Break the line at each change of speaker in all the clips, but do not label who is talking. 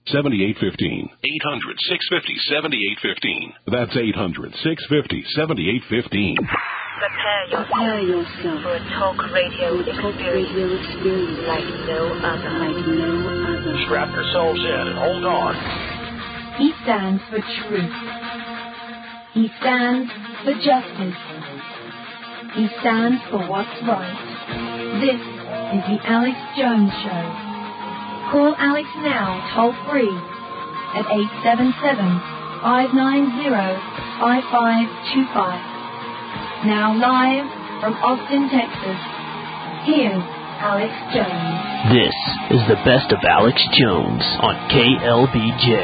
800-650-7815. 800-650-7815. That's 800-650-7815.
Prepare yourself for a talk radio experience like no other.
Strap yourselves in and hold on.
He stands for truth. He stands for justice. He stands for what's right. This is the Alex Jones Show. Call Alex now, toll free, at 877-590-5525. Now live from Austin, Texas, here's Alex Jones.
This is the best of Alex Jones on KLBJ.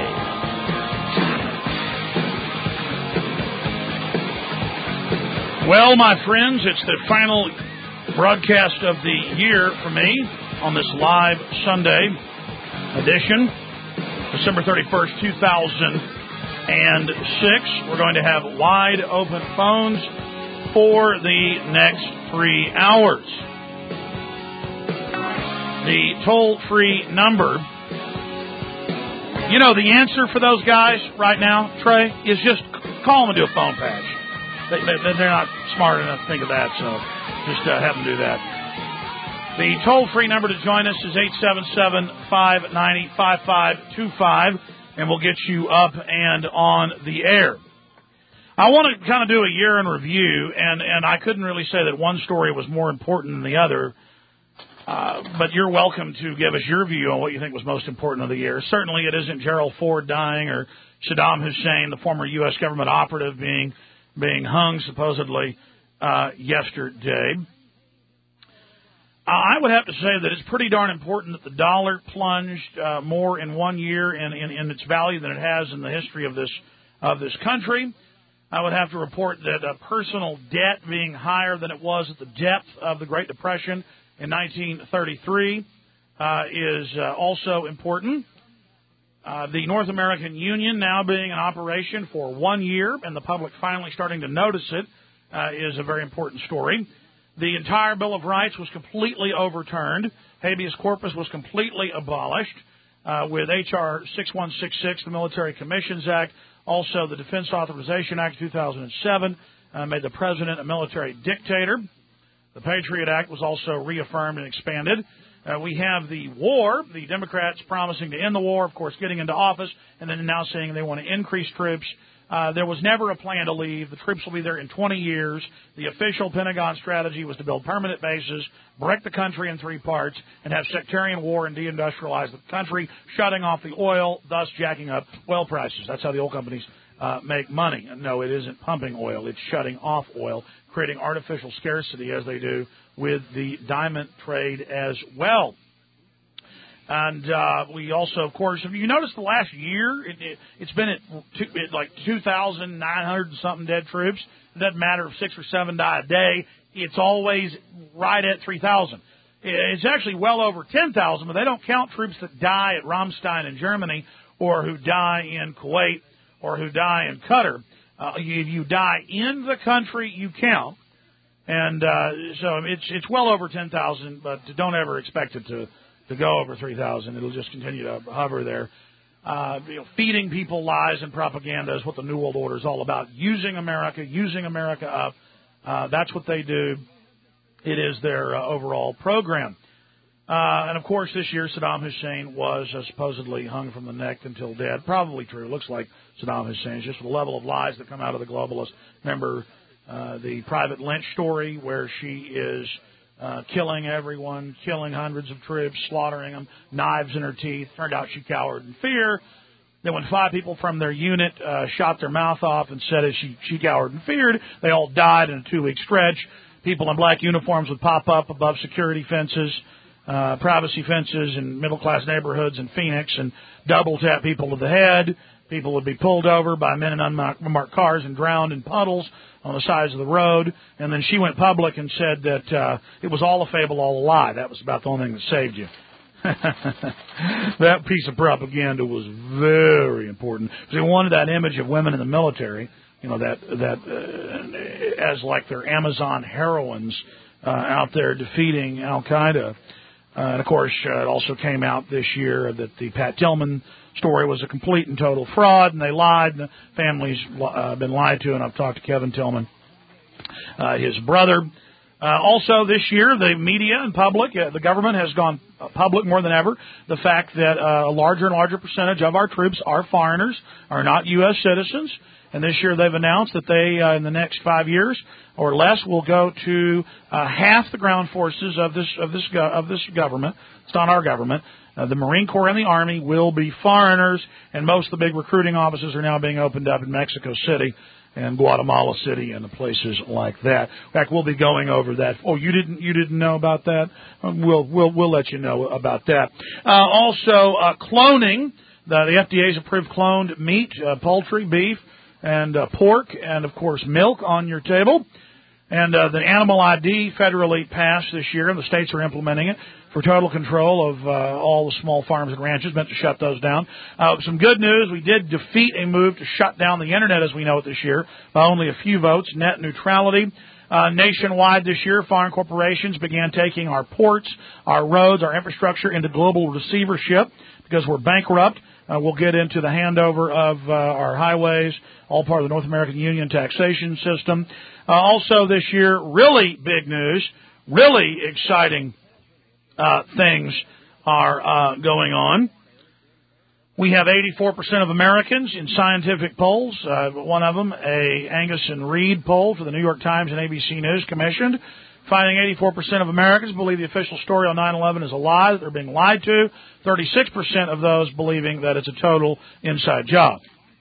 Well, my friends, it's the final broadcast of the year for me on this live Sunday edition, December 31st, 2006. We're going to have wide open phones for the next 3 hours. The toll-free number, you know, the answer for those guys right now, Trey, is just call them and do a phone patch. They're not smart enough to think of that, so just have them do that. The toll-free number to join us is 877-590-5525, and we'll get you up and on the air. I want to kind of do a year in review, and I couldn't really say that one story was more important than the other, but you're welcome to give us your view on what you think was most important of the year. Certainly it isn't Gerald Ford dying or Saddam Hussein, the former U.S. government operative, being hung supposedly yesterday. I would have to say that it's pretty darn important that the dollar plunged more in 1 year in its value than it has in the history of this country. I would have to report that personal debt being higher than it was at the depth of the Great Depression in 1933 is also important. The North American Union now being in operation for 1 year and the public finally starting to notice it is a very important story. The entire Bill of Rights was completely overturned. Habeas corpus was completely abolished with H.R. 6166, the Military Commissions Act. Also, the Defense Authorization Act of 2007 made the president a military dictator. The Patriot Act was also reaffirmed and expanded. We have the war, the Democrats promising to end the war, of course, getting into office, and then now saying they want to increase troops. There was never a plan to leave. The troops will be there in 20 years. The official Pentagon strategy was to build permanent bases, break the country in 3 parts, and have sectarian war and deindustrialize the country, shutting off the oil, thus jacking up oil prices. That's how the oil companies make money. No, it isn't pumping oil. It's shutting off oil, creating artificial scarcity as they do with the diamond trade as well. And we also, of course, if you notice the last year, it's been at like 2,900 and something dead troops. It doesn't matter if 6 or 7 die a day. It's always right at 3,000. It's actually well over 10,000, but they don't count troops that die at Ramstein in Germany or who die in Kuwait or who die in Qatar. If you die in the country, you count. And so it's well over 10,000, but don't ever expect it to go over 3,000. It'll just continue to hover there. Feeding people lies and propaganda is what the New World Order is all about. Using America up. That's what they do. It is their overall program. And, of course, this year Saddam Hussein was supposedly hung from the neck until dead. Probably true. Looks like Saddam Hussein. Just the level of lies that come out of the globalists. Remember the Private Lynch story where she is killing everyone, killing hundreds of troops, slaughtering them, knives in her teeth. Turned out she cowered in fear. Then when 5 people from their unit shot their mouth off and said she cowered and feared, they all died in a 2-week stretch. People in black uniforms would pop up above security fences, privacy fences in middle-class neighborhoods in Phoenix and double-tap people to the head. People would be pulled over by men in unmarked cars and drowned in puddles on the sides of the road. And then she went public and said that it was all a fable, all a lie. That was about the only thing that saved you. That piece of propaganda was very important. They wanted that image of women in the military, that as like they're Amazon heroines out there defeating Al-Qaeda. And, of course, it also came out this year that the Pat Tillman story was a complete and total fraud, and they lied, and the family's been lied to, and I've talked to Kevin Tillman, his brother. Also this year, the media and public, the government has gone public more than ever. The fact that a larger and larger percentage of our troops are foreigners, are not U.S. citizens. And this year they've announced that they, in the next 5 years or less, will go to half the ground forces of this government. It's not our government. The Marine Corps and the Army will be foreigners, and most of the big recruiting offices are now being opened up in Mexico City and Guatemala City and places like that. In fact, we'll be going over that. Oh, you didn't know about that? We'll let you know about that. Also, cloning. The FDA's approved cloned meat, poultry, beef, and pork, and of course milk on your table. And the Animal ID federally passed this year, and the states are implementing it for total control of all the small farms and ranches, meant to shut those down. Some good news, we did defeat a move to shut down the Internet as we know it this year by only a few votes, net neutrality. Nationwide this year, foreign corporations began taking our ports, our roads, our infrastructure into global receivership because we're bankrupt. We'll get into the handover of our highways, all part of the North American Union taxation system. Also this year, really big news, really exciting things are going on. We have 84% of Americans in scientific polls. One of them, a Angus and Reid poll for the New York Times and ABC News commissioned, finding 84% of Americans believe the official story on 9/11 is a lie, that they're being lied to. 36% of those believing that it's a total inside job.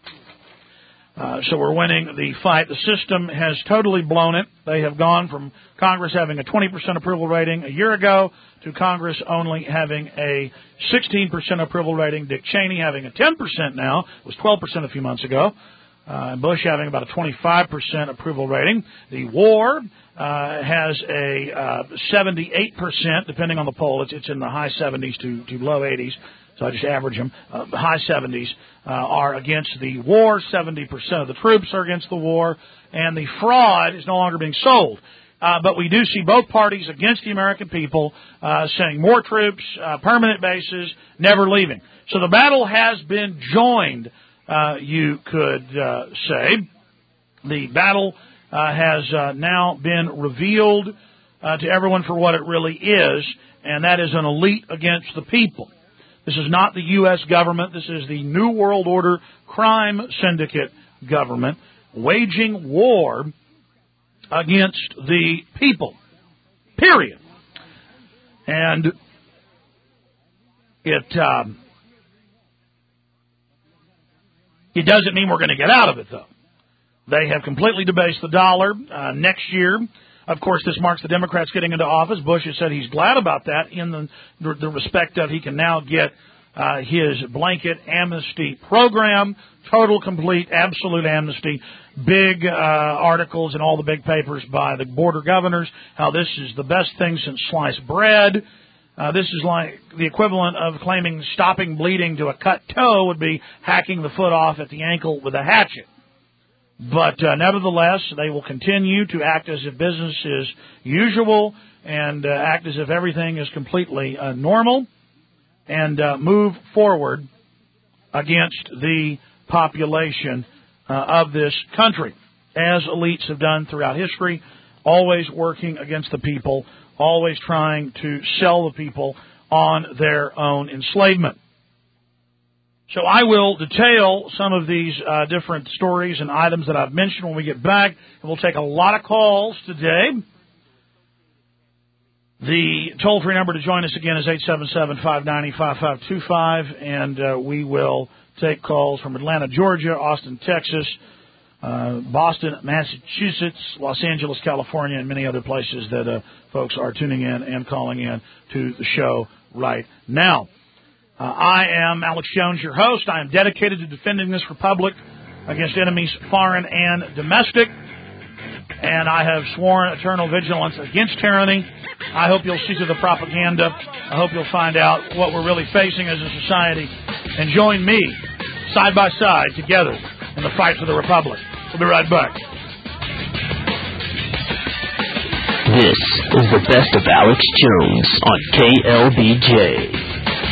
So we're winning the fight. The system has totally blown it. They have gone from Congress having a 20% approval rating a year ago to Congress only having a 16% approval rating. Dick Cheney having a 10% now. It was 12% a few months ago. And Bush having about a 25% approval rating. The war has a 78%, depending on the poll. It's in the high 70s to low 80s. So I just average them. High 70s are against the war. 70% of the troops are against the war. And the fraud is no longer being sold. But we do see both parties against the American people saying more troops, permanent bases, never leaving. So the battle has been joined, you could say. The battle has now been revealed to everyone for what it really is, and that is an elite against the people. This is not the U.S. government. This is the New World Order crime syndicate government waging war against the people, period. And it doesn't mean we're going to get out of it, though. They have completely debased the dollar. Next year, of course, this marks the Democrats getting into office. Bush has said he's glad about that in the respect of he can now get his blanket amnesty program, total, complete, absolute amnesty, big articles in all the big papers by the border governors, how this is the best thing since sliced bread. This is like the equivalent of claiming stopping bleeding to a cut toe would be hacking the foot off at the ankle with a hatchet. But nevertheless, they will continue to act as if business is usual and act as if everything is completely normal and move forward against the population of this country, as elites have done throughout history, always working against the people, always trying to sell the people on their own enslavement. So I will detail some of these different stories and items that I've mentioned when we get back, and we'll take a lot of calls today. The toll-free number to join us again is 877-590-5525, and we will take calls from Atlanta, Georgia, Austin, Texas, Boston, Massachusetts, Los Angeles, California, and many other places that folks are tuning in and calling in to the show right now. I am Alex Jones, your host. I am dedicated to defending this republic against enemies foreign and domestic, and I have sworn eternal vigilance against tyranny. I hope you'll see through the propaganda. I hope you'll find out what we're really facing as a society and join me side by side together in the fight for the republic. We'll be right back.
This is the best of Alex Jones on KLBJ.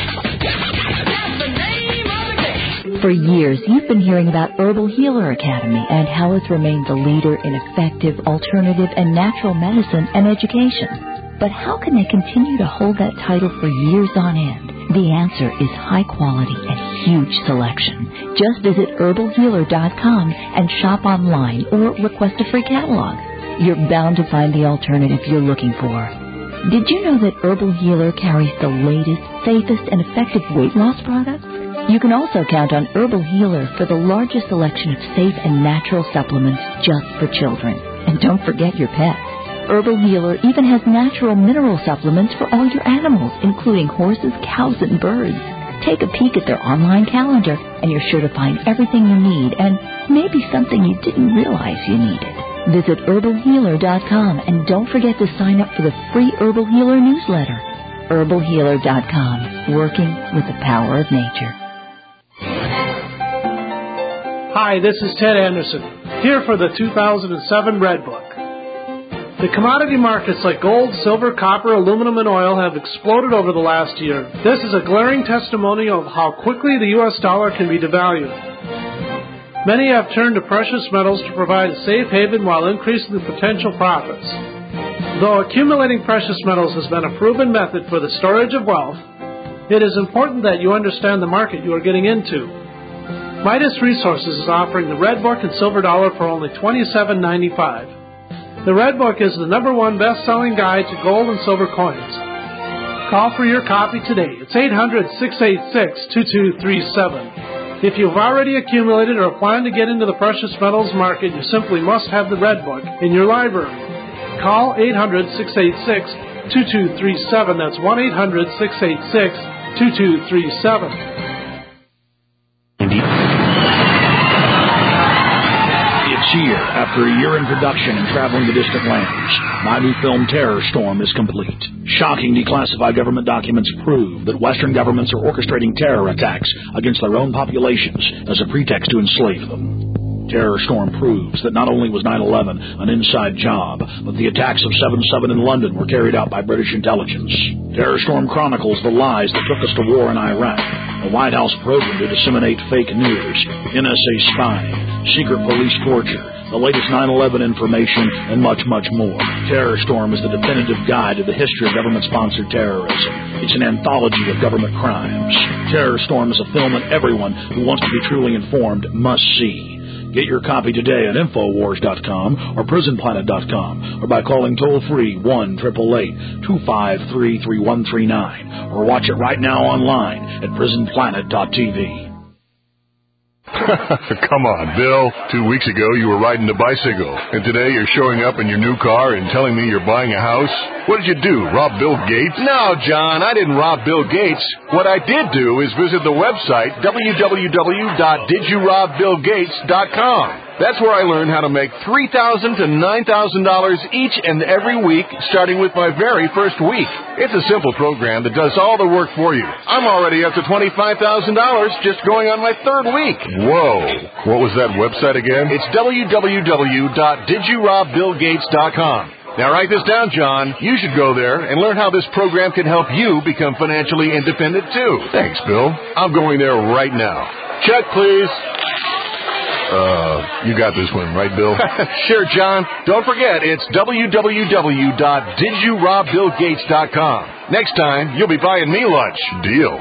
For years, you've been hearing about Herbal Healer Academy and how it's remained the leader in effective, alternative, and natural medicine and education. But how can they continue to hold that title for years on end? The answer is high quality and huge selection. Just visit herbalhealer.com and shop online or request a free catalog. You're bound to find the alternative you're looking for. Did you know that Herbal Healer carries the latest, safest, and effective weight loss products? You can also count on Herbal Healer for the largest selection of safe and natural supplements just for children. And don't forget your pets. Herbal Healer even has natural mineral supplements for all your animals, including horses, cows, and birds. Take a peek at their online calendar, and you're sure to find everything you need and maybe something you didn't realize you needed. Visit herbalhealer.com and don't forget to sign up for the free Herbal Healer newsletter. herbalhealer.com, working with the power of nature.
Hi, this is Ted Anderson, here for the 2007 Red Book. The commodity markets like gold, silver, copper, aluminum, and oil have exploded over the last year. This is a glaring testimonial of how quickly the U.S. dollar can be devalued. Many have turned to precious metals to provide a safe haven while increasing the potential profits. Though accumulating precious metals has been a proven method for the storage of wealth, it is important that you understand the market you are getting into. Midas Resources is offering the Red Book and Silver Dollar for only $27.95. The Red Book is the #1 best-selling guide to gold and silver coins. Call for your copy today. It's 800-686-2237. If you've already accumulated or plan to get into the precious metals market, you simply must have the Red Book in your library. Call 800-686-2237. That's 1-800-686-2237.
Year after a year in production and traveling to distant lands, my new film Terror Storm is complete. Shocking declassified government documents prove that Western governments are orchestrating terror attacks against their own populations as a pretext to enslave them. Terror Storm proves that not only was 9/11 an inside job, but the attacks of 7/7 in London were carried out by British intelligence. Terror Storm chronicles the lies that took us to war in Iraq, the White House program to disseminate fake news, NSA spying, secret police torture, the latest 9/11 information, and much, much more. Terror Storm is the definitive guide to the history of government-sponsored terrorism. It's an anthology of government crimes. Terror Storm is a film that everyone who wants to be truly informed must see. Get your copy today at Infowars.com or PrisonPlanet.com or by calling toll-free 1-888-253-3139 or watch it right now online at PrisonPlanet.tv.
Come on, Bill. 2 weeks ago, you were riding a bicycle, and today you're showing up in your new car and telling me you're buying a house? What did you do, rob Bill Gates?
No, John, I didn't rob Bill Gates. What I did do is visit the website www.didyourobBillGates.com. That's where I learned how to make $3,000 to $9,000 each and every week, starting with my very first week. It's a simple program that does all the work for you. I'm already up to $25,000 just going on my third week.
Whoa. What was that website again?
It's www.didyourobBillGates.com. Now write this down, John. You should go there and learn how this program can help you become financially independent, too.
Thanks, Bill.
I'm going there right now. Check, please.
You got this one, right, Bill?
Sure, John. Don't forget, it's www.didyourobBillGates.com. Next time, you'll be buying me lunch.
Deal.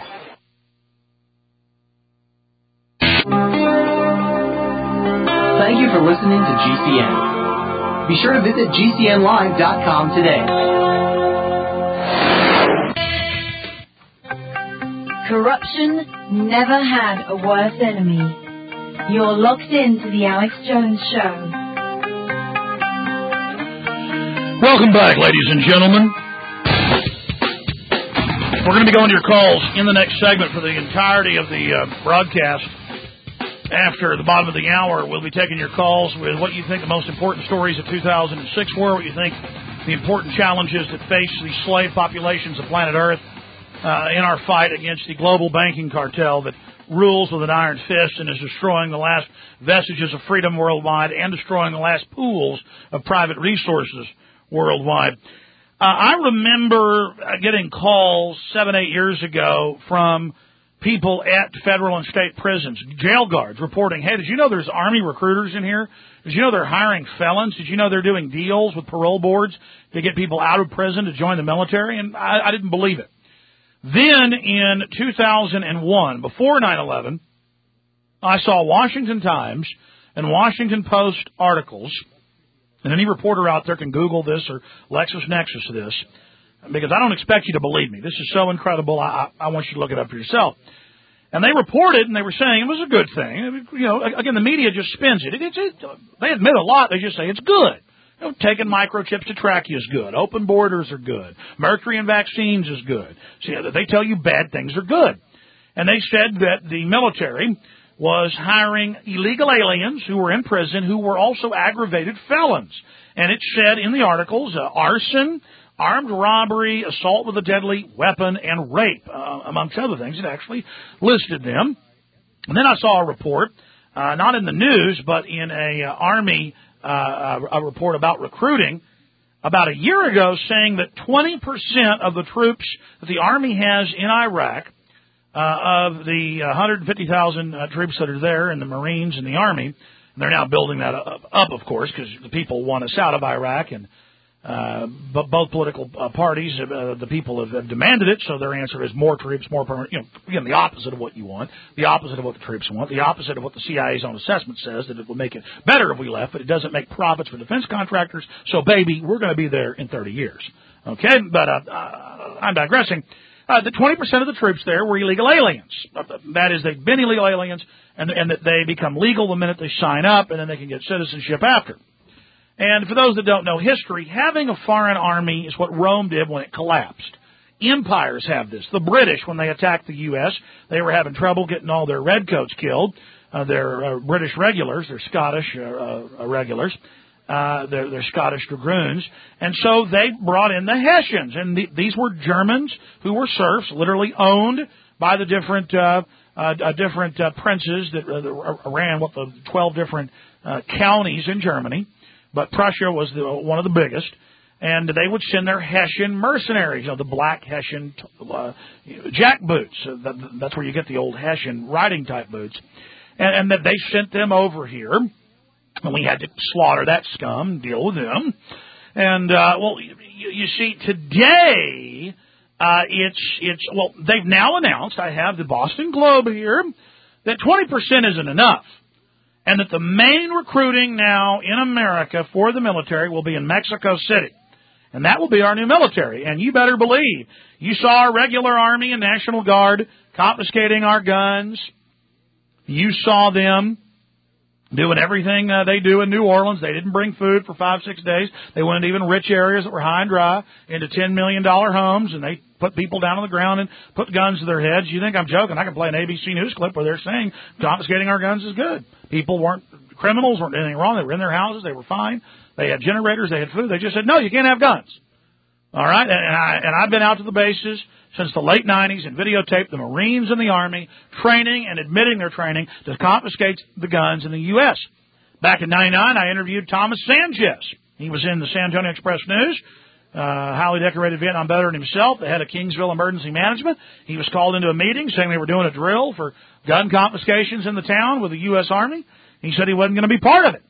Thank you for listening to GCN. Be sure to visit GCNlive.com today.
Corruption never had a worse enemy. You're locked into the Alex Jones Show.
Welcome back, ladies and gentlemen. We're going to be going to your calls in the next segment for the entirety of the broadcast. After the bottom of the hour, we'll be taking your calls with what you think the most important stories of 2006 were, what you think the important challenges that face the slave populations of planet Earth in our fight against the global banking cartel that rules with an iron fist and is destroying the last vestiges of freedom worldwide and destroying the last pools of private resources worldwide. I remember getting calls 7-8 years ago from people at federal and state prisons, jail guards, reporting, hey, did you know there's Army recruiters in here? Did you know they're hiring felons? Did you know they're doing deals with parole boards to get people out of prison to join the military? And I didn't believe it. Then in 2001, before 9/11, I saw Washington Times and Washington Post articles, and any reporter out there can Google this or LexisNexis this, because I don't expect you to believe me. This is so incredible, I want you to look it up for yourself. And they reported, and they were saying it was a good thing. You know, again, the media just spins it. They admit a lot. They just say it's good. You know, taking microchips to track you is good. Open borders are good. Mercury in vaccines is good. See, they tell you bad things are good. And they said that the military was hiring illegal aliens who were in prison who were also aggravated felons. And it said in the articles, arson, armed robbery, assault with a deadly weapon, and rape, amongst other things. It actually listed them. And then I saw a report, not in the news, but in a Army a report about recruiting about a year ago, saying that 20% of the troops that the Army has in Iraq, of the 150,000 troops that are there in the Marines and the Army, and they're now building that up, of course, because the people want us out of Iraq, and but both political parties, the people have demanded it, so their answer is more troops, more permanent, again, the opposite of what you want, the opposite of what the troops want, the opposite of what the CIA's own assessment says, that it would make it better if we left, but it doesn't make profits for defense contractors, so baby, we're going to be there in 30 years. Okay, but I'm digressing. The 20% of the troops there were illegal aliens. That is, they've been illegal aliens, and that they become legal the minute they sign up, and then they can get citizenship after. And for those that don't know history, having a foreign army is what Rome did when it collapsed. Empires have this. The British, when they attacked the U.S., they were having trouble getting all their redcoats killed. They're British regulars, they're Scottish regulars, they're Scottish dragoons. And so they brought in the Hessians. And these were Germans who were serfs, literally owned by the different princes that ran the 12 different counties in Germany. But Prussia was one of the biggest, and they would send their Hessian mercenaries, the black Hessian jack boots. That's where you get the old Hessian riding type boots, and that they sent them over here, and we had to slaughter that scum, deal with them. And you see, today they've now announced. I have the Boston Globe here that 20% isn't enough. And that the main recruiting now in America for the military will be in Mexico City. And that will be our new military. And you better believe, you saw our regular Army and National Guard confiscating our guns. You saw them doing everything they do in New Orleans. They didn't bring food for 5-6 days. They went into even rich areas that were high and dry, into $10 million homes, and they put people down on the ground and put guns to their heads. You think I'm joking? I can play an ABC News clip where they're saying confiscating our guns is good. Criminals weren't doing anything wrong. They were in their houses. They were fine. They had generators. They had food. They just said, no, you can't have guns. All right? And I've been out to the bases since the late 90s and videotaped the Marines and the Army training and admitting their training to confiscate the guns in the U.S. Back in 99, I interviewed Thomas Sanchez. He was in the San Antonio Express News, highly decorated Vietnam veteran himself, the head of Kingsville Emergency Management. He was called into a meeting saying they were doing a drill for gun confiscations in the town with the U.S. Army. He said he wasn't going to be part of it.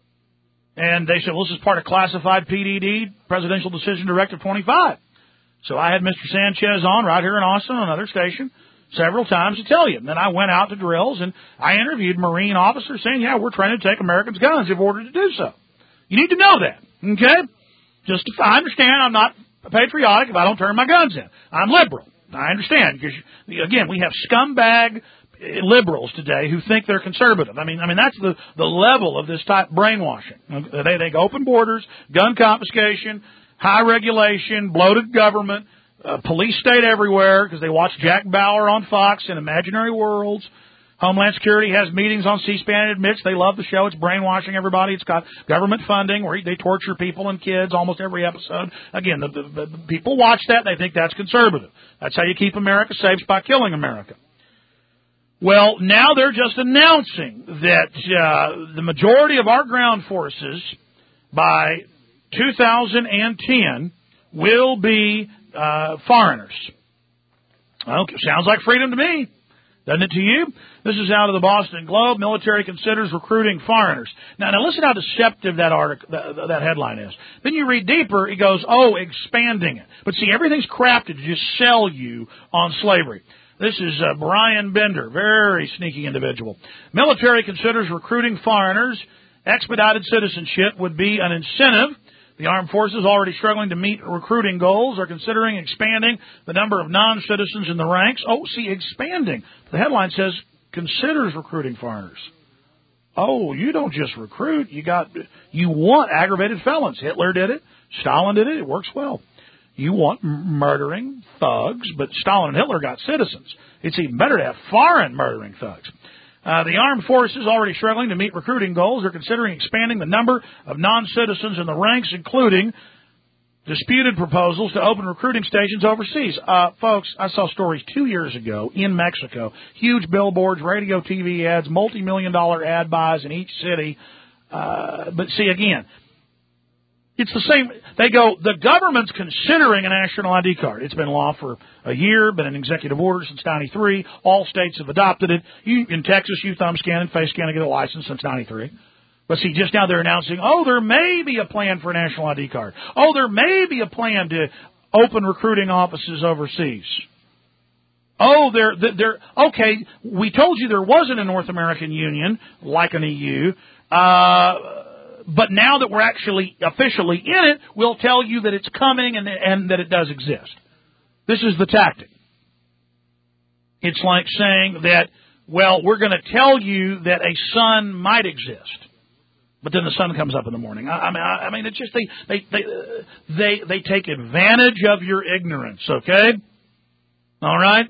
And they said, well, this is part of classified PDD, Presidential Decision Directive 25. So I had Mr. Sanchez on right here in Austin on another station several times to tell you. And then I went out to drills and I interviewed Marine officers saying, yeah, we're trying to take Americans' guns if ordered to do so. You need to know that, okay? I understand I'm not patriotic if I don't turn my guns in. I'm liberal. I understand because, again, we have scumbag liberals today who think they're conservative. I mean that's the level of this type of brainwashing. They think open borders, gun confiscation, high regulation, bloated government, police state everywhere because they watch Jack Bauer on Fox in Imaginary Worlds. Homeland Security has meetings on C-SPAN and admits they love the show. It's brainwashing everybody. It's got government funding where they torture people and kids almost every episode. Again, the people watch that. They think that's conservative. That's how you keep America safe, by killing America. Well, now they're just announcing that the majority of our ground forces by 2010 will be foreigners. Okay, sounds like freedom to me. Doesn't it to you? This is out of the Boston Globe. Military considers recruiting foreigners. Now listen how deceptive that article, that headline is. Then you read deeper, it goes, expanding it. But see, everything's crafted to just sell you on slavery. This is Brian Bender, very sneaky individual. Military considers recruiting foreigners. Expedited citizenship would be an incentive. The armed forces, already struggling to meet recruiting goals, are considering expanding the number of non-citizens in the ranks. Expanding. The headline says, considers recruiting foreigners. You don't just recruit. You want aggravated felons. Hitler did it. Stalin did it. It works well. You want murdering thugs, but Stalin and Hitler got citizens. It's even better to have foreign murdering thugs. The armed forces, already struggling to meet recruiting goals, are considering expanding the number of non-citizens in the ranks, including disputed proposals to open recruiting stations overseas. Folks, I saw stories 2 years ago in Mexico. Huge billboards, radio, TV ads, multi-million-dollar ad buys in each city. But see, again, it's the same. They go, the government's considering a national ID card. It's been law for a year, been an executive order since 93. All states have adopted it. In Texas, you thumb scan and face scan to get a license since 93. But see, just now they're announcing, there may be a plan for a national ID card. There may be a plan to open recruiting offices overseas. Okay, we told you there wasn't a North American Union like an EU. But now that we're actually officially in it, we'll tell you that it's coming and that it does exist. This is the tactic. It's like saying that, we're going to tell you that a sun might exist, but then the sun comes up in the morning. I mean, it's just they take advantage of your ignorance. Okay, all right.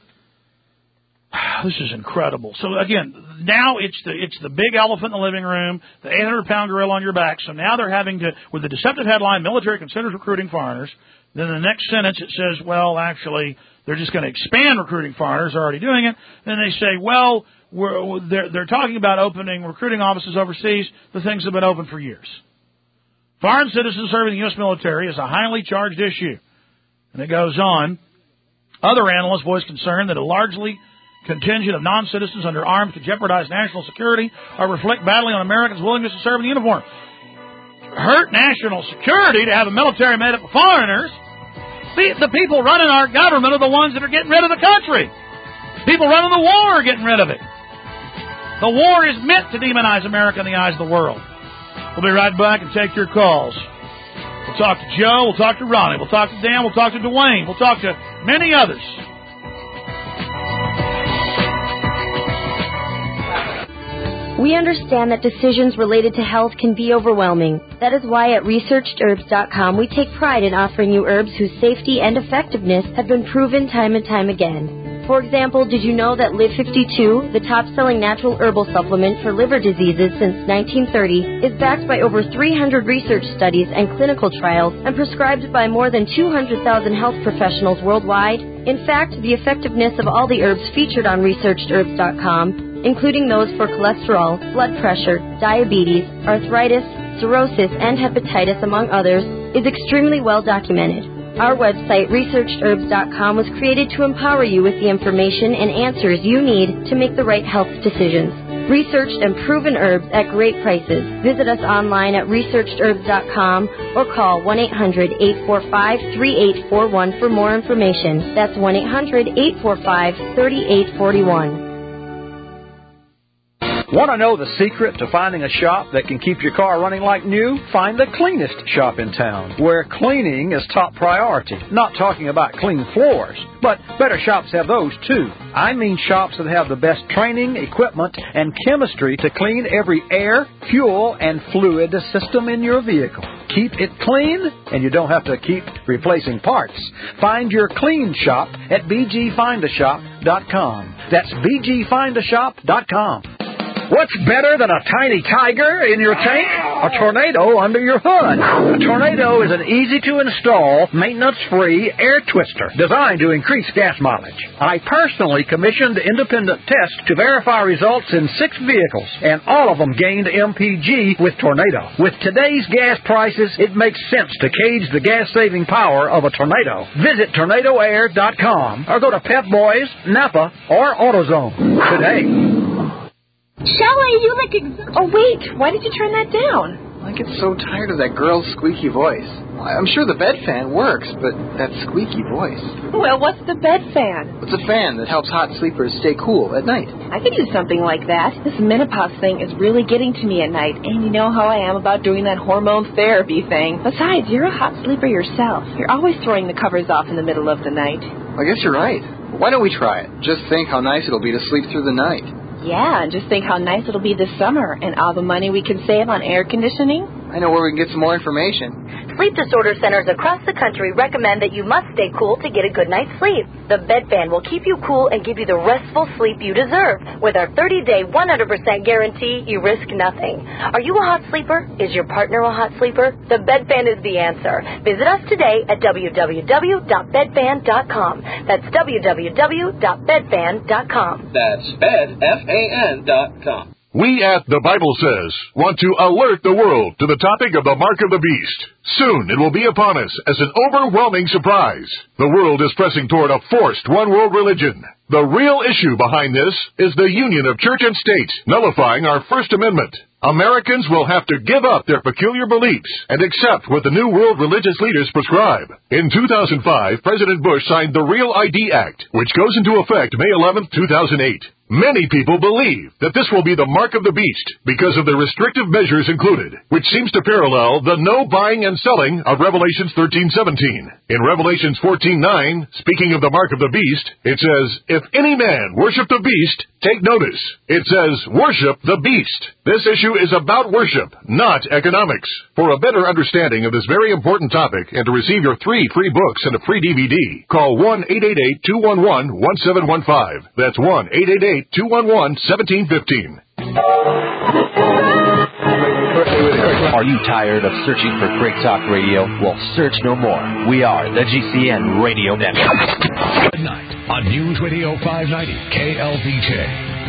This is incredible. So again, now it's the big elephant in the living room, the 800-pound gorilla on your back. So now they're having to, with the deceptive headline, military considers recruiting foreigners. Then the next sentence it says, actually, they're just going to expand recruiting foreigners. They're already doing it. Then they say, they're talking about opening recruiting offices overseas. The things have been open for years. Foreign citizens serving the U.S. military is a highly charged issue. And it goes on. Other analysts voice concern that a largely contingent of non-citizens under arms could jeopardize national security or reflect badly on Americans' willingness to serve in the uniform. Hurt national security to have a military made up of foreigners. The people running our government are the ones that are getting rid of the country. People running the war are getting rid of it. The war is meant to demonize America in the eyes of the world. We'll be right back and take your calls. We'll talk to Joe. We'll talk to Ronnie. We'll talk to Dan. We'll talk to Dwayne. We'll talk to many others.
We understand that decisions related to health can be overwhelming. That is why at ResearchedHerbs.com we take pride in offering you herbs whose safety and effectiveness have been proven time and time again. For example, did you know that Live 52, the top-selling natural herbal supplement for liver diseases since 1930, is backed by over 300 research studies and clinical trials and prescribed by more than 200,000 health professionals worldwide? In fact, the effectiveness of all the herbs featured on ResearchedHerbs.com, including those for cholesterol, blood pressure, diabetes, arthritis, cirrhosis, and hepatitis, among others, is extremely well documented. Our website, ResearchedHerbs.com, was created to empower you with the information and answers you need to make the right health decisions. Researched and proven herbs at great prices. Visit us online at ResearchedHerbs.com or call 1-800-845-3841 for more information. That's 1-800-845-3841.
Want to know the secret to finding a shop that can keep your car running like new? Find the cleanest shop in town, where cleaning is top priority. Not talking about clean floors, but better shops have those too. I mean shops that have the best training, equipment, and chemistry to clean every air, fuel, and fluid system in your vehicle. Keep it clean, and you don't have to keep replacing parts. Find your clean shop at bgfindashop.com. That's bgfindashop.com. What's better than a tiny tiger in your tank? A tornado under your hood. A tornado is an easy-to-install, maintenance-free air twister designed to increase gas mileage. I personally commissioned independent tests to verify results in 6 vehicles, and all of them gained MPG with Tornado. With today's gas prices, it makes sense to gauge the gas-saving power of a tornado. Visit TornadoAir.com or go to Pep Boys, Napa, or AutoZone today.
Shelley, you look Oh, wait. Why did you turn that down?
I get so tired of that girl's squeaky voice. I'm sure the bed fan works, but that squeaky voice.
Well, what's the bed fan?
It's a fan that helps hot sleepers stay cool at night.
I could do something like that. This menopause thing is really getting to me at night, and you know how I am about doing that hormone therapy thing. Besides, you're a hot sleeper yourself. You're always throwing the covers off in the middle of the night.
I guess you're right. Why don't we try it? Just think how nice it'll be to sleep through the night.
Yeah, and just think how nice it'll be this summer and all the money we can save on air conditioning.
I know where we can get some more information.
Sleep disorder centers across the country recommend that you must stay cool to get a good night's sleep. The bed fan will keep you cool and give you the restful sleep you deserve. With our 30-day, 100% guarantee, you risk nothing. Are you a hot sleeper? Is your partner a hot sleeper? The bed fan is the answer. Visit us today at www.bedfan.com. That's www.bedfan.com.
That's bedfan.com.
We at The Bible Says want to alert the world to the topic of the mark of the beast. Soon it will be upon us as an overwhelming surprise. The world is pressing toward a forced one-world religion. The real issue behind this is the union of church and state, nullifying our First Amendment. Americans will have to give up their peculiar beliefs and accept what the New World religious leaders prescribe. In 2005, President Bush signed the Real ID Act, which goes into effect May 11, 2008. Many people believe that this will be the mark of the beast because of the restrictive measures included, which seems to parallel the no buying and selling of Revelations 13:17. In Revelations 14:9, speaking of the mark of the beast, it says, "If any man worship the beast, take notice." It says, "Worship the beast." This issue is about worship, not economics. For a better understanding of this very important topic and to receive your 3 free books and a free DVD, call 1-888-211-1715. That's 1-888-211-1715.
Are you tired of searching for great talk radio? Well, search no more. We are the GCN Radio Network.
At night on News Radio 590 KLBJ.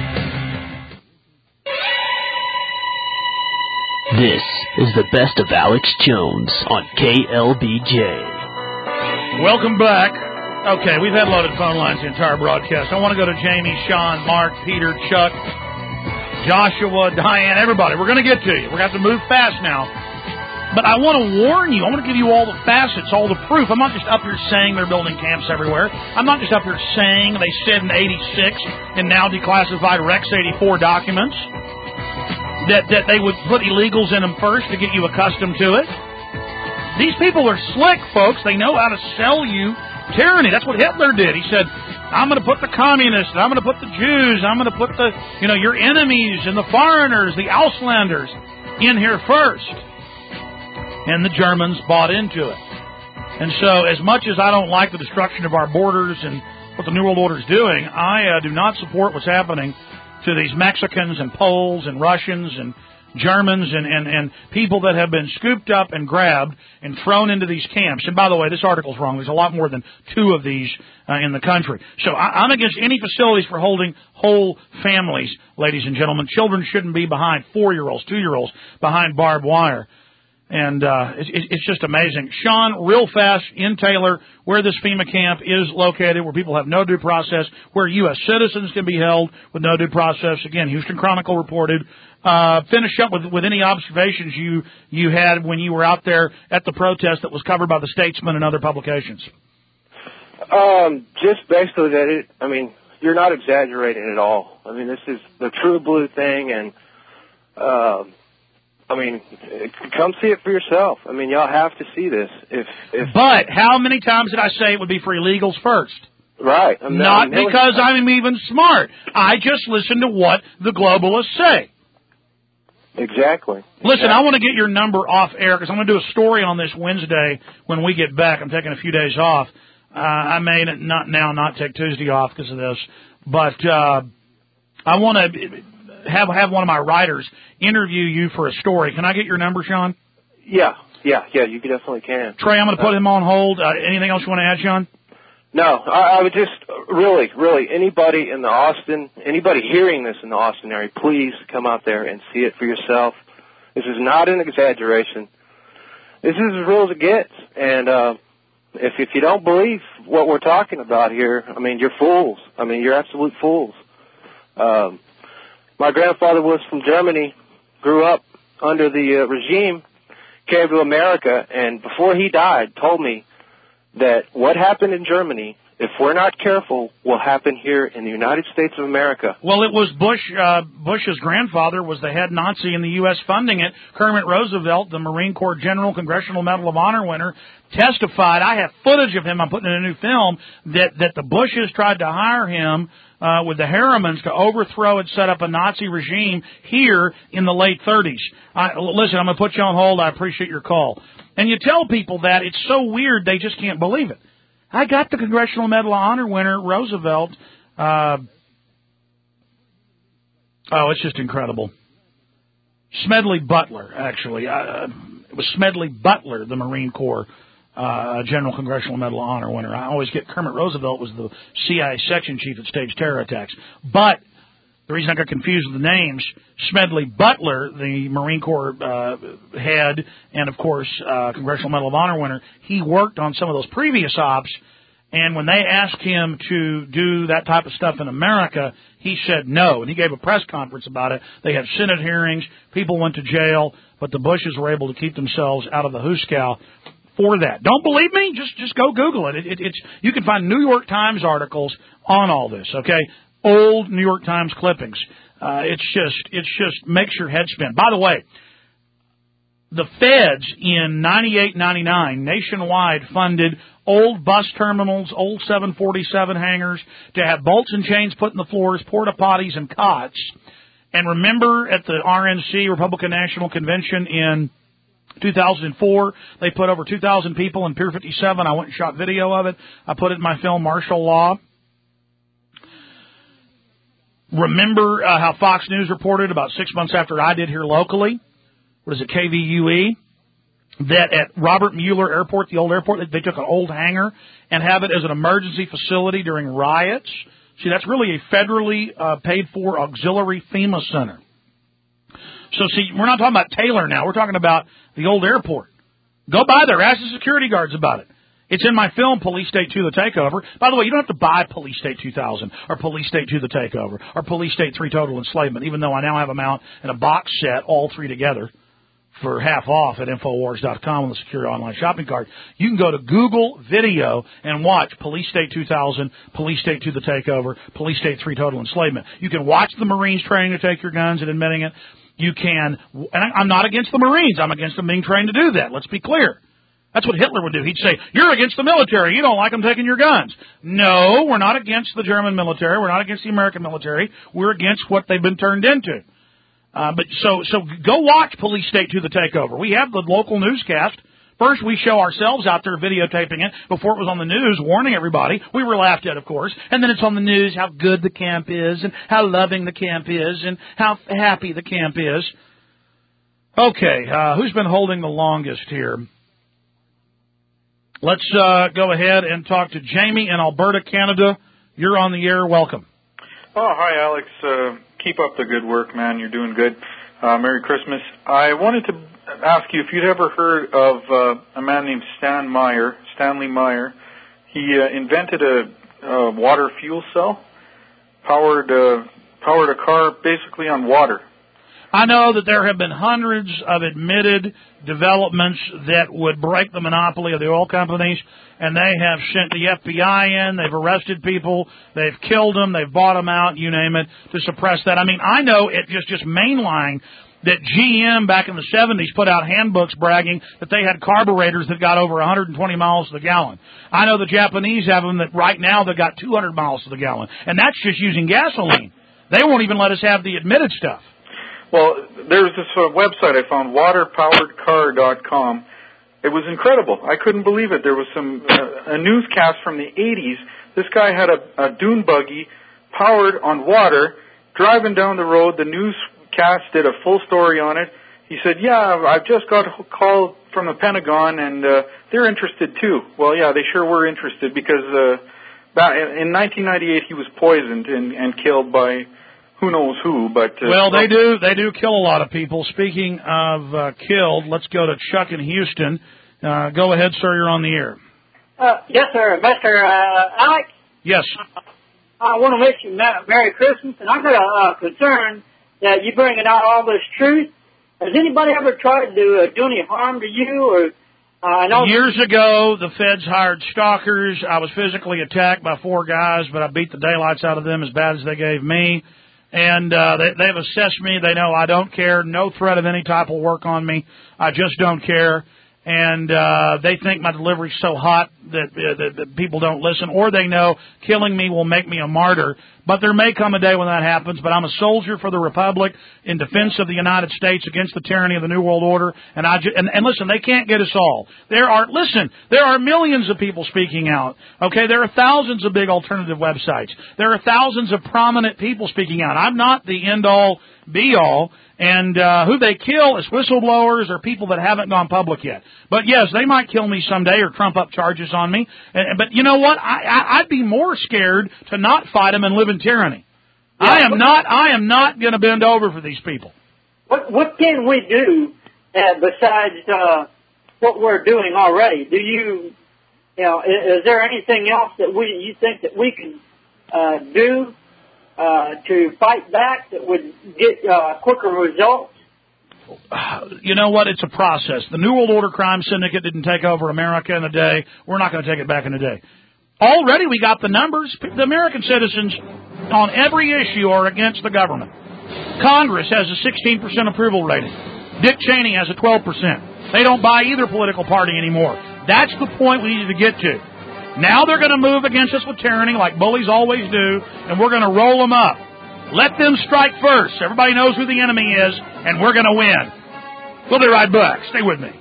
This is the best of Alex Jones on KLBJ.
Welcome back. Okay, we've had loaded phone lines the entire broadcast. I want to go to Jamie, Sean, Mark, Peter, Chuck, Joshua, Diane, everybody. We're going to get to you. We're going to have to move fast now. But I want to warn you. I want to give you all the facets, all the proof. I'm not just up here saying they're building camps everywhere. I'm not just up here saying they said in 86 and now declassified Rex 84 documents that they would put illegals in them first to get you accustomed to it. These people are slick, folks. They know how to sell you tyranny. That's what Hitler did. He said, I'm going to put the communists, I'm going to put the Jews, I'm going to put the, your enemies and the foreigners, the Auslanders in here first. And the Germans bought into it. And so as much as I don't like the destruction of our borders and what the New World Order is doing, I do not support what's happening to these Mexicans and Poles and Russians and Germans and people that have been scooped up and grabbed and thrown into these camps. And by the way, this article's wrong. There's a lot more than 2 of these in the country. So I'm against any facilities for holding whole families, ladies and gentlemen. Children shouldn't be behind 4-year-olds, 2-year-olds behind barbed wire. And it's just amazing. Sean, real fast, in Taylor, where this FEMA camp is located, where people have no due process, where U.S. citizens can be held with no due process. Again, Houston Chronicle reported. Finish up with any observations you had when you were out there at the protest that was covered by the Statesman and other publications.
Just basically that you're not exaggerating at all. This is the true blue thing, and come see it for yourself. Y'all have to see this.
But how many times did I say it would be for illegals first?
Right.
Not because I'm even smart. I just listen to what the globalists say.
Exactly.
Listen, I want to get your number off air because I'm going to do a story on this Wednesday when we get back. I'm taking a few days off. I may not take Tuesday off because of this, but I want to. have one of my writers interview you for a story. Can I get your number, Sean?
Yeah, you definitely can.
Trey, I'm going to put him on hold. Anything else you want to add, Sean?
No, I would just really, anybody hearing this in the Austin area, please come out there and see it for yourself. This is not an exaggeration. This is as real as it gets. And if you don't believe what we're talking about here, I mean, you're fools. I mean, you're absolute fools. My grandfather was from Germany, grew up under the regime, came to America, and before he died, told me that what happened in Germany, if we're not careful, will happen here in the United States of America.
Well, it was Bush's grandfather was the head Nazi in the U.S. funding it. Kermit Roosevelt, the Marine Corps General, Congressional Medal of Honor winner, testified. I have footage of him. I'm putting in a new film that the Bushes tried to hire him with the Harrimans to overthrow and set up a Nazi regime here in the late 30s. Listen, I'm going to put you on hold. I appreciate your call. And you tell people that, it's so weird they just can't believe it. I got the Congressional Medal of Honor winner, Roosevelt. It's just incredible. Smedley Butler, actually. It was Smedley Butler, the Marine Corps General Congressional Medal of Honor winner. I always get Kermit Roosevelt was the CIA section chief that staged terror attacks. But the reason I got confused with the names, Smedley Butler, the Marine Corps head, and, of course, Congressional Medal of Honor winner, he worked on some of those previous ops, and when they asked him to do that type of stuff in America, he said no, and he gave a press conference about it. They had Senate hearings, people went to jail, but the Bushes were able to keep themselves out of the hoosegow for that. Don't believe me? Just go Google it. It's you can find New York Times articles on all this, okay? Old New York Times clippings. It's just makes your head spin. By the way, the feds in 98, 99 nationwide funded old bus terminals, old 747 hangars to have bolts and chains put in the floors, porta potties, and cots. And remember at the RNC, Republican National Convention in 2004, they put over 2,000 people in Pier 57. I went and shot video of it. I put it in my film, Martial Law. Remember how Fox News reported about 6 months after I did here locally, what is it, KVUE, that at Robert Mueller Airport, the old airport, they took an old hangar and have it as an emergency facility during riots. See, that's really a federally paid-for auxiliary FEMA center. So, see, we're not talking about Taylor now. We're talking about the old airport. Go by there. Ask the security guards about it. It's in my film, Police State 2, The Takeover. By the way, you don't have to buy Police State 2000 or Police State 2, The Takeover or Police State 3, Total Enslavement, even though I now have them out in a box set, all three together, for half off at Infowars.com on the secure online shopping cart. You can go to Google Video and watch Police State 2000, Police State 2, The Takeover, Police State 3, Total Enslavement. You can watch the Marines training to take your guns and admitting it. You can, and I'm not against the Marines. I'm against them being trained to do that. Let's be clear. That's what Hitler would do. He'd say, you're against the military. You don't like them taking your guns. No, we're not against the German military. We're not against the American military. We're against what they've been turned into. But so go watch Police State 2, The Takeover. We have the local newscast. First, we show ourselves out there videotaping it before it was on the news, warning everybody. We were laughed at, of course. And then it's on the news how good the camp is and how loving the camp is and how happy the camp is. Okay, who's been holding the longest here? Let's go ahead and talk to Jamie in Alberta, Canada. You're on the air. Welcome.
Oh, hi, Alex. Keep up the good work, man. You're doing good. Merry Christmas. I wanted to ask you if you'd ever heard of a man named Stanley Meyer. He invented a water fuel cell, powered a car basically on water.
I know that there have been hundreds of admitted developments that would break the monopoly of the oil companies, and they have sent the FBI in, they've arrested people, they've killed them, they've bought them out, you name it, to suppress that. I mean, I know it just mainline that GM back in the 70s put out handbooks bragging that they had carburetors that got over 120 miles to the gallon. I know the Japanese have them that right now they've got 200 miles to the gallon, and that's just using gasoline. They won't even let us have the admitted stuff.
Well, there's this website I found, waterpoweredcar.com. It was incredible. I couldn't believe it. There was a newscast from the 80s. This guy had a dune buggy powered on water, driving down the road, the newscast did a full story on it. He said, yeah, I've just got a call from the Pentagon, and they're interested too. Well, yeah, they sure were interested because in 1998 he was poisoned and killed by who knows who. But
well, they do kill a lot of people. Speaking of killed, let's go to Chuck in Houston. Go ahead, sir. You're on the air.
Yes, sir. Mr. Alex?
Yes.
I want to wish you Merry Christmas, and I've got a concern that you're bringing out all this truth. Has anybody ever tried to do any harm to you? Or
Years ago, the feds hired stalkers. I was physically attacked by 4 guys, but I beat the daylights out of them as bad as they gave me. And they've assessed me. They know I don't care. No threat of any type will work on me. I just don't care. And they think my delivery's so hot that people don't listen, or they know killing me will make me a martyr. But there may come a day when that happens, but I'm a soldier for the Republic in defense of the United States against the tyranny of the New World Order. And listen, they can't get us all. There are millions of people speaking out. Okay, there are thousands of big alternative websites. There are thousands of prominent people speaking out. I'm not the end-all, be-all. And who they kill is whistleblowers or people that haven't gone public yet. But yes, they might kill me someday or trump up charges on me. But you know what? I'd be more scared to not fight them and live in tyranny. Yeah, I am not going to bend over for these people.
What can we do besides what we're doing already? Do you is there anything else that you think that we can do to fight back that would get quicker results?
You know what? It's a process. The New World Order crime syndicate didn't take over America in a day. We're not going to take it back in a day. Already we got the numbers. The American citizens on every issue are against the government. Congress has a 16% approval rating. Dick Cheney has a 12%. They don't buy either political party anymore. That's the point we need to get to. Now they're going to move against us with tyranny like bullies always do, and we're going to roll them up. Let them strike first. Everybody knows who the enemy is, and we're going to win. We'll be right back. Stay with me.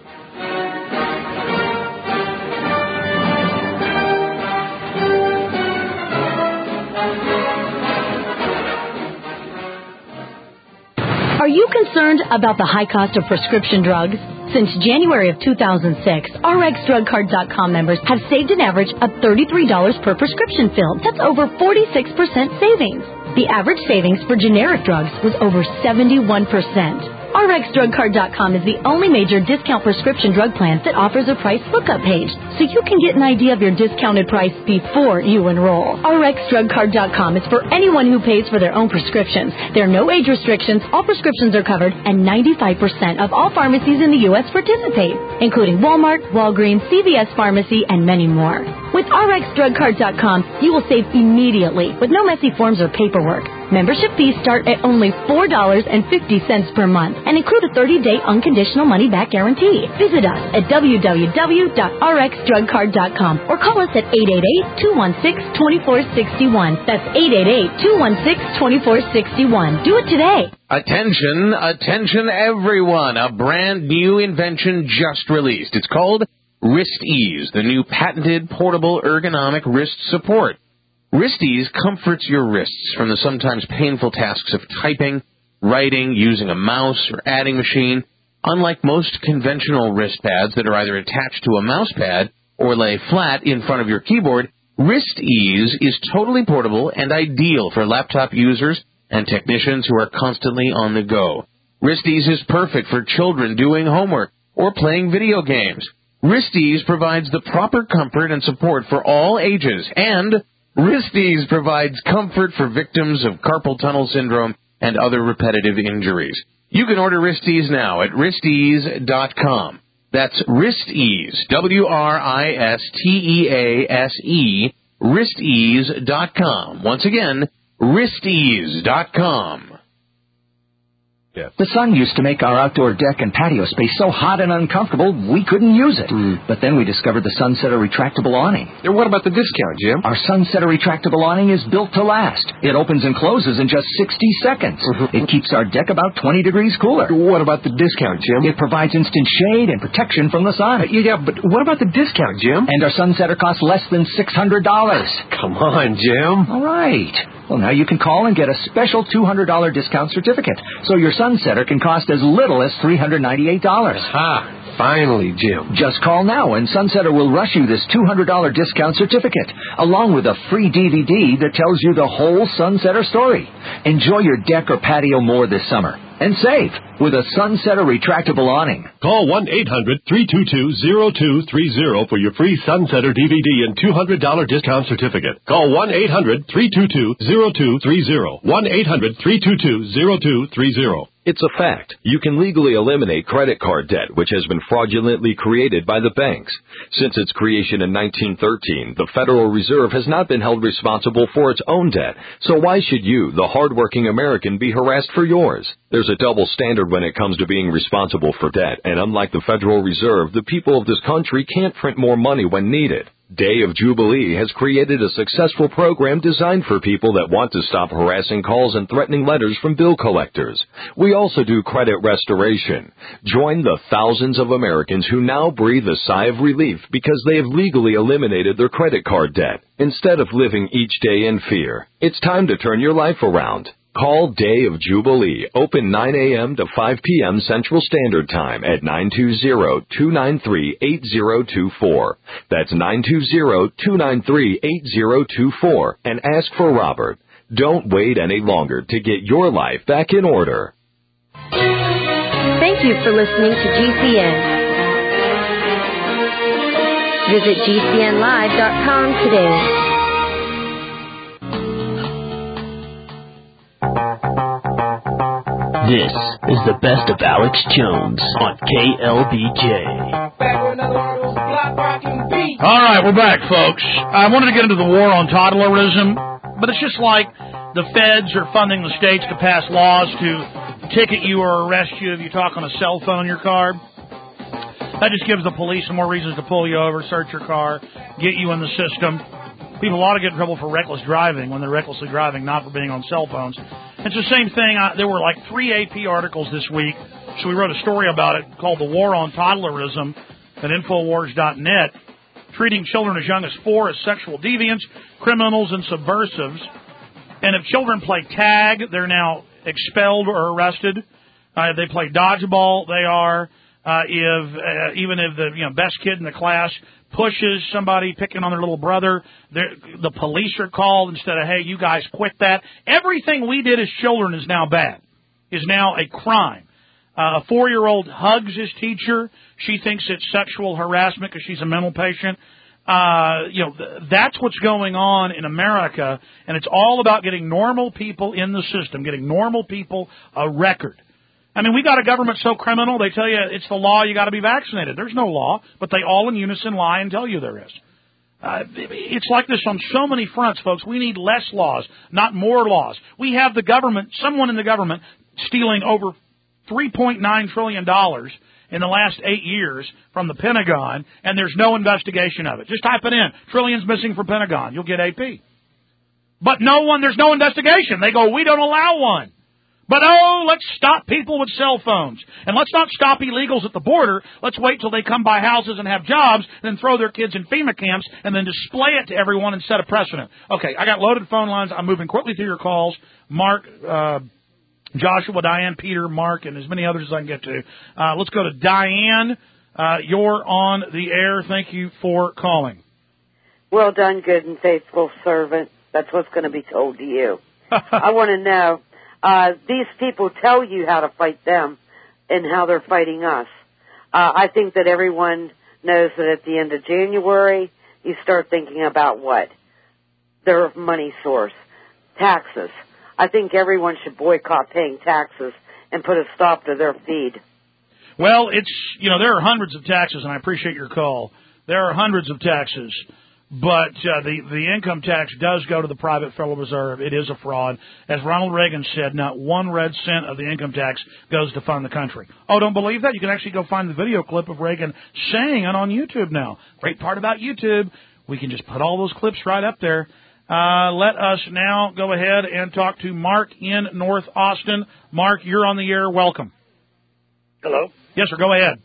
Are you concerned about the high cost of prescription drugs? Since January of 2006, RxDrugCard.com members have saved an average of $33 per prescription fill. That's over 46% savings. The average savings for generic drugs was over 71%. RxDrugCard.com is the only major discount prescription drug plan that offers a price lookup page, so you can get an idea of your discounted price before you enroll. RxDrugCard.com is for anyone who pays for their own prescriptions. There are no age restrictions, all prescriptions are covered, and 95% of all pharmacies in the U.S. participate, including Walmart, Walgreens, CVS Pharmacy, and many more. With RxDrugCard.com, you will save immediately with no messy forms or paperwork. Membership fees start at only $4.50 per month and include a 30-day unconditional money-back guarantee. Visit us at www.rxdrugcard.com or call us at 888-216-2461. That's 888-216-2461. Do it today.
Attention everyone. A brand new invention just released. It's called WristEase, the new patented portable ergonomic wrist support. WristEase comforts your wrists from the sometimes painful tasks of typing, writing, using a mouse, or adding machine. Unlike most conventional wrist pads that are either attached to a mouse pad or lay flat in front of your keyboard, WristEase is totally portable and ideal for laptop users and technicians who are constantly on the go. WristEase is perfect for children doing homework or playing video games. WristEase provides the proper comfort and support for all ages, and WristEase provides comfort for victims of carpal tunnel syndrome and other repetitive injuries. You can order WristEase now at wristease.com. That's WristEase, WristEase, wristease.com. Once again, wristease.com.
The sun used to make our outdoor deck and patio space so hot and uncomfortable we couldn't use it. But then we discovered the Sunsetter retractable awning.
And what about the discount, Jim?
Our Sunsetter retractable awning is built to last. It opens and closes in just 60 seconds. It keeps our deck about 20 degrees cooler.
What about the discount, Jim?
It provides instant shade and protection from the sun.
Yeah, but what about the discount, Jim?
And our Sunsetter costs less than $600.
Come on, Jim.
All right. Well, now you can call and get a special $200 discount certificate, so your sunsetter can cost as little as $398.
Ha! Finally, Jim.
Just call now and Sunsetter will rush you this $200 discount certificate, along with a free DVD that tells you the whole Sunsetter story. Enjoy your deck or patio more this summer. And save with a Sunsetter retractable awning.
Call 1-800-322-0230 for your free Sunsetter DVD and $200 discount certificate. Call 1-800-322-0230. 1-800-322-0230.
It's a fact. You can legally eliminate credit card debt, which has been fraudulently created by the banks. Since its creation in 1913, the Federal Reserve has not been held responsible for its own debt. So why should you, the hardworking American, be harassed for yours? There's a double standard when it comes to being responsible for debt, and unlike the Federal Reserve, the people of this country can't print more money when needed. Day of Jubilee has created a successful program designed for people that want to stop harassing calls and threatening letters from bill collectors. We also do credit restoration. Join the thousands of Americans who now breathe a sigh of relief because they have legally eliminated their credit card debt instead of living each day in fear. It's time to turn your life around. Call Day of Jubilee, open 9 a.m. to 5 p.m. Central Standard Time at 920-293-8024. That's 920-293-8024 and ask for Robert. Don't wait any longer to get your life back in order.
Thank you for listening to GCN. Visit GCNlive.com today.
This is the best of Alex Jones on KLBJ.
All right, we're back, folks. I wanted to get into the war on toddlerism, but it's just like the feds are funding the states to pass laws to ticket you or arrest you if you talk on a cell phone in your car. That just gives the police some more reasons to pull you over, search your car, get you in the system. People ought to get in trouble for reckless driving when they're recklessly driving, not for being on cell phones. It's the same thing. There were like 3 AP articles this week, so we wrote a story about it called The War on Toddlerism at Infowars.net, treating children as young as 4 as sexual deviants, criminals, and subversives. And if children play tag, they're now expelled or arrested. If they play dodgeball, they are. Even if the best kid in the class pushes somebody picking on their little brother, the police are called instead of, hey, you guys quit that. Everything we did as children is now bad, is now a crime. A 4-year-old hugs his teacher. She thinks it's sexual harassment because she's a mental patient. That's what's going on in America, and it's all about getting normal people in the system, getting normal people a record. I mean, we got a government so criminal, they tell you it's the law, you got to be vaccinated. There's no law, but they all in unison lie and tell you there is. It's like this on so many fronts, folks. We need less laws, not more laws. We have the government, someone in the government, stealing over $3.9 trillion in the last 8 years from the Pentagon, and there's no investigation of it. Just type it in, trillions missing from Pentagon. You'll get AP. But there's no investigation. They go, we don't allow one. But, let's stop people with cell phones. And let's not stop illegals at the border. Let's wait till they come by houses and have jobs, then throw their kids in FEMA camps, and then display it to everyone and set a precedent. Okay, I got loaded phone lines. I'm moving quickly through your calls. Mark, Joshua, Diane, Peter, Mark, and as many others as I can get to. Let's go to Diane. You're on the air. Thank you for calling.
Well done, good and faithful servant. That's what's going to be told to you. I want to know. These people tell you how to fight them and how they're fighting us. I think that everyone knows that at the end of January, you start thinking about what? Their money source. Taxes. I think everyone should boycott paying taxes and put a stop to their feed.
Well, there are hundreds of taxes, and I appreciate your call. There are hundreds of taxes. But the income tax does go to the private Federal Reserve. It is a fraud. As Ronald Reagan said, not 1 red cent of the income tax goes to fund the country. Oh, don't believe that? You can actually go find the video clip of Reagan saying it on YouTube now. Great part about YouTube, we can just put all those clips right up there. Let us now go ahead and talk to Mark in North Austin. Mark, you're on the air. Welcome.
Hello.
Yes, sir. Go ahead.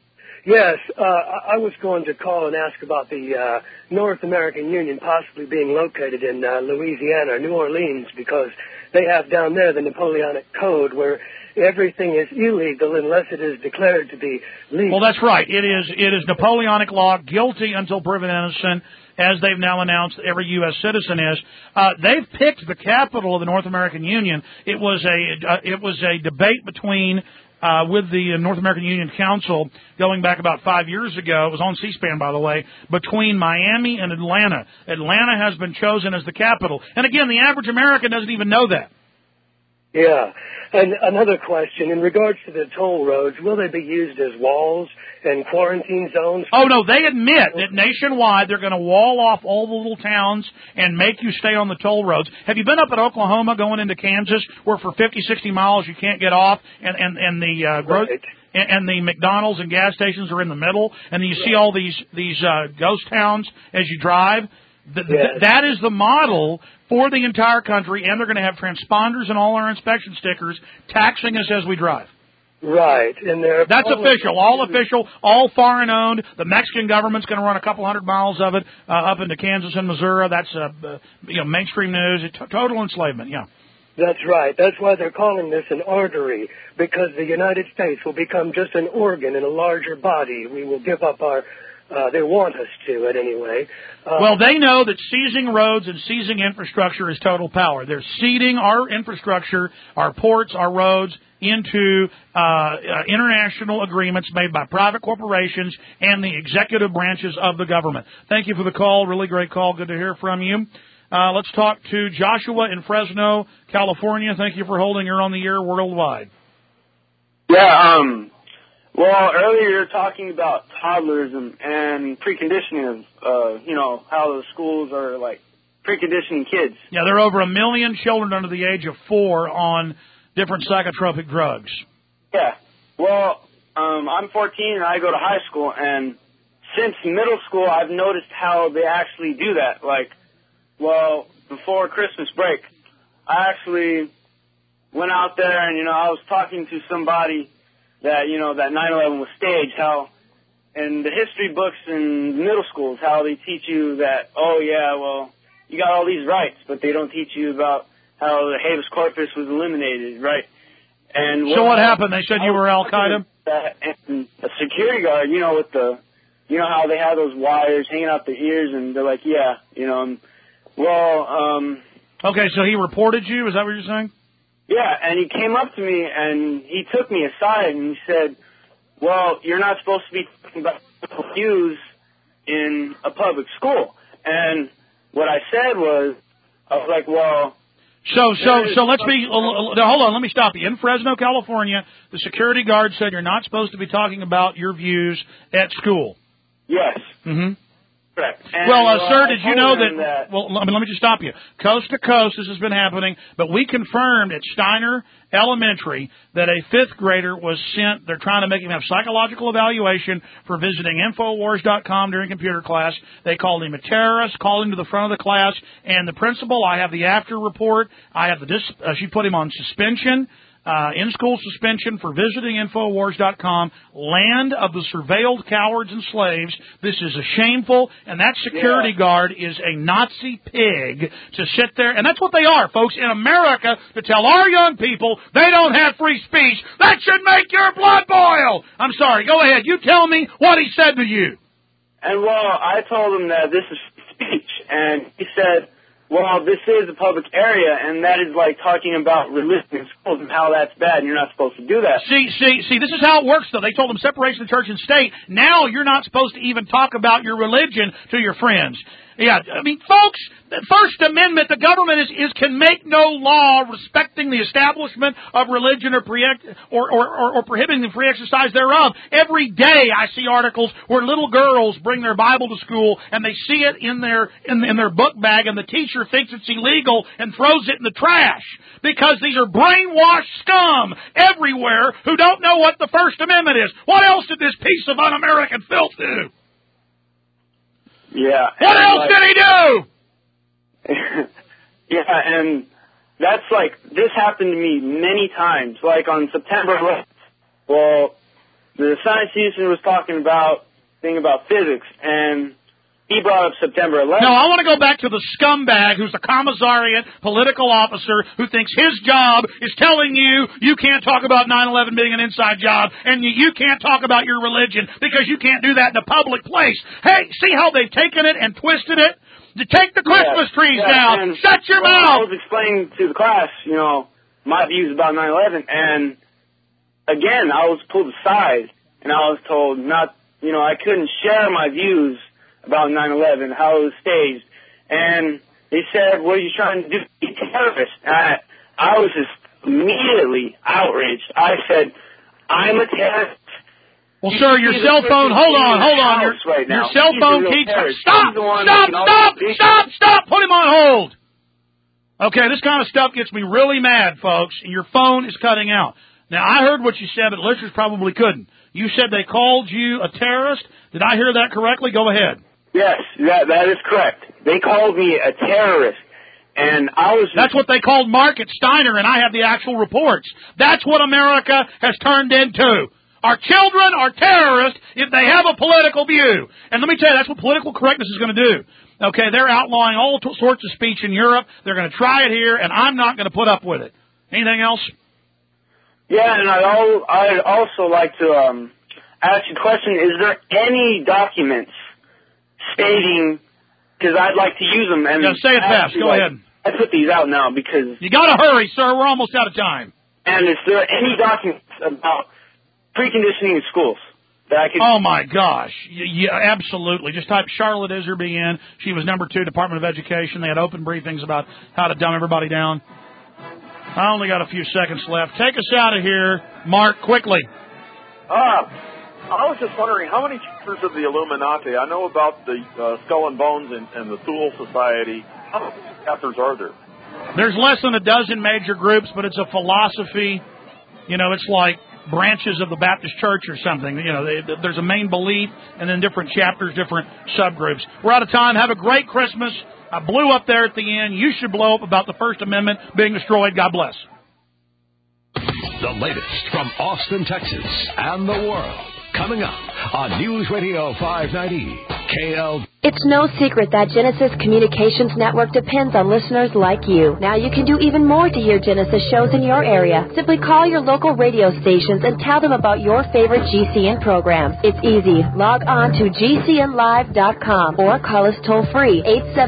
Yes, I was going to call and ask about the North American Union possibly being located in Louisiana, New Orleans, because they have down there the Napoleonic Code where everything is illegal unless it is declared to be legal.
Well, that's right. It is Napoleonic law, guilty until proven innocent, as they've now announced every U.S. citizen is. They've picked the capital of the North American Union. It was a debate between with the North American Union Council going back about 5 years ago. It was on C-SPAN, by the way, between Miami and Atlanta. Atlanta has been chosen as the capital. And again, the average American doesn't even know that.
Yeah. And another question, in regards to the toll roads, will they be used as walls and quarantine zones?
Oh, no, they admit that nationwide they're going to wall off all the little towns and make you stay on the toll roads. Have you been up at Oklahoma going into Kansas where for 50, 60 miles you can't get off and the McDonald's and gas stations are in the middle, and then you see all these ghost towns as you drive? That is the model for the entire country, and they're going to have transponders and all our inspection stickers taxing us as we drive.
Right, and
that's official, all foreign owned. The Mexican government's going to run a couple 100 miles of it up into Kansas and Missouri. That's mainstream news. Total enslavement. Yeah.
That's right. That's why they're calling this an artery, because the United States will become just an organ in a larger body. We will give up our. They want us to, at any way.
Well, they know that seizing roads and seizing infrastructure is total power. They're ceding our infrastructure, our ports, our roads, into international agreements made by private corporations and the executive branches of the government. Thank you for the call. Really great call. Good to hear from you. Let's talk to Joshua in Fresno, California. Thank you for holding. You're on the air worldwide.
Yeah, well, earlier you were talking about toddlers and preconditioning of, how the schools are, like, preconditioning kids.
Yeah, there are over 1 million children under the age of 4 on different psychotropic drugs.
Yeah. Well, I'm 14 and I go to high school, and since middle school I've noticed how they actually do that. Like, before Christmas break, I actually went out there and, I was talking to somebody that, that 9/11 was staged, how in the history books in middle schools, how they teach you that, you got all these rights, but they don't teach you about how the habeas corpus was eliminated, right? And
so what happened? They said you were Al-Qaeda?
And a security guard, with the, how they have those wires hanging out their ears, and they're like,
okay, so he reported you? Is that what you're saying?
Yeah, and he came up to me and he took me aside and he said, you're not supposed to be talking about views in a public school. And what I said was,
So let's be, hold on, let me stop you. In Fresno, California, the security guard said you're not supposed to be talking about your views at school.
Yes.
Mm-hmm.
Correct.
Sir, did you know that? Well, let me just stop you. Coast to coast, this has been happening, but we confirmed at Steiner Elementary that a 5th grader was sent. They're trying to make him have psychological evaluation for visiting Infowars.com during computer class. They called him a terrorist, called him to the front of the class, and the principal, I have the after report. I have she put him on suspension. In-school suspension for visiting Infowars.com, land of the surveilled cowards and slaves. This is shameful, and that security guard is a Nazi pig to sit there, and that's what they are, folks, in America, to tell our young people they don't have free speech. That should make your blood boil. I'm sorry, go ahead. You tell me what he said to you.
And, I told him that this is speech, and he said, this is a public area, and that is like talking about religion in schools and how that's bad, and you're not supposed to do that.
See, this is how it works, though. They told them separation of church and state. Now you're not supposed to even talk about your religion to your friends. Yeah, I mean, folks, the First Amendment, the government can make no law respecting the establishment of religion or prohibiting the free exercise thereof. Every day I see articles where little girls bring their Bible to school and they see it in their book bag, and the teacher thinks it's illegal and throws it in the trash, because these are brainwashed scum everywhere who don't know what the First Amendment is. What else did this piece of un-American filth do?
Yeah.
What else did he do?
Yeah, and that's this happened to me many times. Like on September 11th, the science teacher was talking about physics, and he brought up September 11th.
No, I want to go back to the scumbag who's a commissariat political officer who thinks his job is telling you you can't talk about 9/11 being an inside job and you can't talk about your religion because you can't do that in a public place. Hey, see how they've taken it and twisted it? To take the Christmas trees down. Shut your mouth.
I was explaining to the class, my views about 9/11, and again, I was pulled aside, and I was told I couldn't share my views about 9/11, how it was staged, and they said, "What are you trying to do? Be a terrorist?" And I was just immediately outraged. I said, "I'm a terrorist."
Well, sir, your cell phone. Hold on. Your cell phone keeps. Stop! Put him on hold. Okay, this kind of stuff gets me really mad, folks. And your phone is cutting out. Now, I heard what you said, but listeners probably couldn't. You said they called you a terrorist. Did I hear that correctly? Go ahead.
Yes, that is correct. They called me a terrorist, and I was...
That's what they called Market Steiner, and I have the actual reports. That's what America has turned into. Our children are terrorists if they have a political view. And let me tell you, that's what political correctness is going to do. Okay, they're outlawing all sorts of speech in Europe. They're going to try it here, and I'm not going to put up with it. Anything else?
Yeah, and I'd also like to ask you a question. Is there any documents stating, because I'd like to use them. And
say it fast. Go ahead.
I put these out now because...
You got to hurry, sir. We're almost out of time.
And is there any documents about preconditioning in schools that I could...
Oh, my gosh. Yeah, absolutely. Just type Charlotte Iserby in. She was number 2, Department of Education. They had open briefings about how to dumb everybody down. I only got a few seconds left. Take us out of here, Mark, quickly.
I was just wondering, how many chapters of the Illuminati? I know about the Skull and Bones and the Thule Society. How many chapters are there?
There's less than a dozen major groups, but it's a philosophy. It's like branches of the Baptist Church or something. There's a main belief and then different chapters, different subgroups. We're out of time. Have a great Christmas. I blew up there at the end. You should blow up about the First Amendment being destroyed. God bless.
The latest from Austin, Texas, and the world. Coming up on News Radio 590 KL.
It's no secret that Genesis Communications Network depends on listeners like you. Now you can do even more to hear Genesis shows in your area. Simply call your local radio stations and tell them about your favorite GCN programs. It's easy. Log on to GCNlive.com or call us toll-free,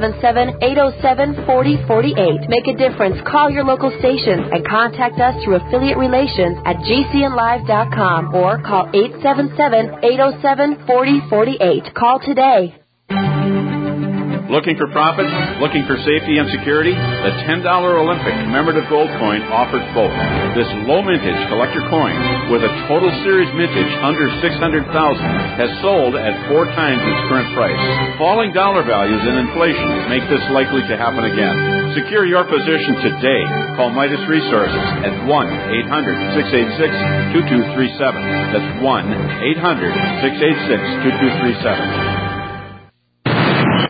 877-807-4048. Make a difference. Call your local stations and contact us through affiliate relations at GCNlive.com or call 877-807-4048. Call today.
Looking for profits? Looking for safety and security? The $10 Olympic commemorative gold coin offers both. This low mintage collector coin with a total series mintage under $600,000 has sold at 4 times its current price. Falling dollar values and inflation make this likely to happen again. Secure your position today. Call Midas Resources at 1-800-686-2237. That's 1-800-686-2237.